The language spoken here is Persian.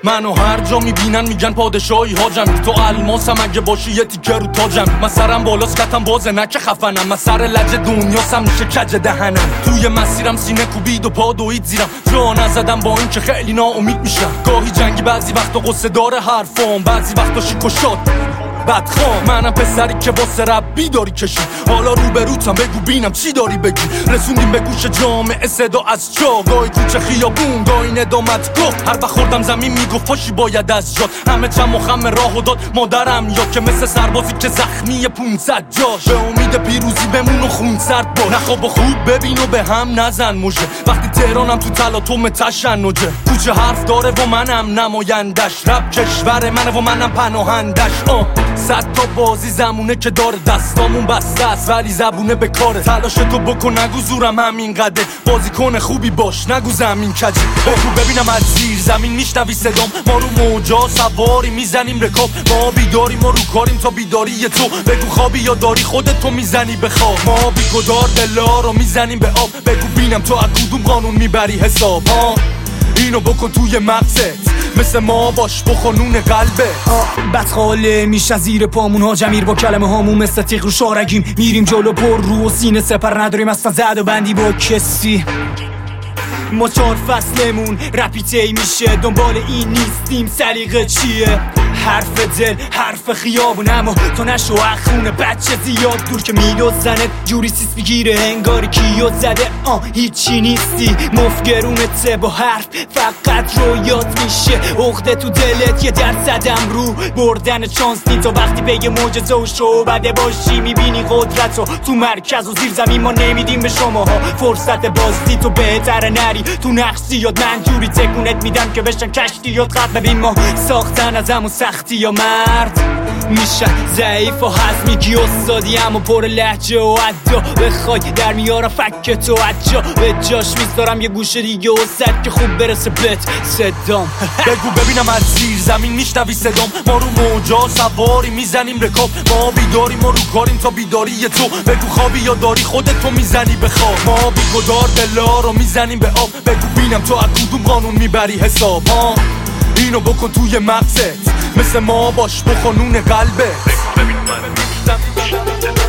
منو هر جا میبینن میگن پادشاهی حاجم. تو الماسم اگه باشی یه تیکه رو تاجم. من سرم بالاست کتم بازه نه که خفنم. من سر لج دنیاسم میشه کج دهنم. توی مسیرم سینه کوبید و پا دوید زیرم. جا نزدم با این که خیلی ناامید میشم. گاهی جنگی بعضی وقتا قصه داره حرفام. بعضی وقتا شیک و شاد بدخوام. منم پسری که واسه رب بیداری کشی. حالا روبروتم بگو بینم چی داری بگی. رسوندیم به گوش جامعه صدا از جا. گاهی کوچه خیابون گاهی ندامت گفت. هر بخوردم زمین میگفت پاشی باید از جات. همه چم و خم راهو داد مادرم. یا که مثل سربازی که زخمی 500 جاش. به امید پیروزی بمون و خون سرد باش. نخواب و خوب ببین و به هم نزن موجه. وقتی تهرانم تو تلاطم تشنجه. کوچه حرف داره و منم نمایندش. رب کشور منه و منم پناهندش. 100 تا بازی زمونه که داره. دستامون بسته است ولی زبونه به کاره. تلاش تو بکن نگو زورم همین قده. بازیکن خوبی باش نگو زمین کجی. بگو ببینم از زیر زمین میشنوی صدام. ما رو موجا سواری میزنیم رکاب. ما بیداریم و رو کاریم تا بیداری تو. بگو خوابی یا داری خودت تو میزنی به خواب. ما بیگدار دلا رو میزنیم به آب. بگو بینم تو از کدوم قانون میبری حساب. اینو بکن توی مغزت مثل ما باش بخونون قلبه. بدخاله میشه زیر پامون ها جمیر با کلمه هامون مثل تیغ رو شارگیم. میریم جلو پر رو و سینه سپر نداریم اصلا زد و بندی با کسی. ما 4 فصلمون رپیتی میشه دنبال این نیستیم سلیقه چیه. حرف دل حرف خیابون اما تو نشو اخونه بچه زیاد دور که میدوزنت جوری سیس بگیره انگاری کیو زده. هیچی نیستی مفگرونته با حرف فقط رویات میشه. عقده تو دلت یه درصدم رو بردن چانس نی. تو وقتی بگه معجزه و شو بده باشی میبینی قدرتو تو مرکز و زیر زمین. ما نمیدیم به شماها فرصت بازدید. تو بهتره نری تو نقصیات. من جوری تکونت میدم که بشن کشتیات خط. ببین ما ساختن از همون سختی یا مرد میشن ضعیف و حزمی کی استادی اما پر لهجه و عدا. بخوای در میارم فک تو عجا. به جاش میذارم یه گوشه دیگه و صد که خوب برسه بهت صدام. بگو ببینم از زیر زمین میشنوی صدام. ما رو موجا سواری میزنیم رکاب. ما بیداریم و رو کاریم تا بیداری تو. بگو خوابی یا داری خودت تو میزنی به خواب. ما بیگدار دلا رو میزنیم به آب. بگو بینم تو از کدوم قانون میبری حساب. اینو بکن توی مغزت مثل ما باش بخونون قلبه.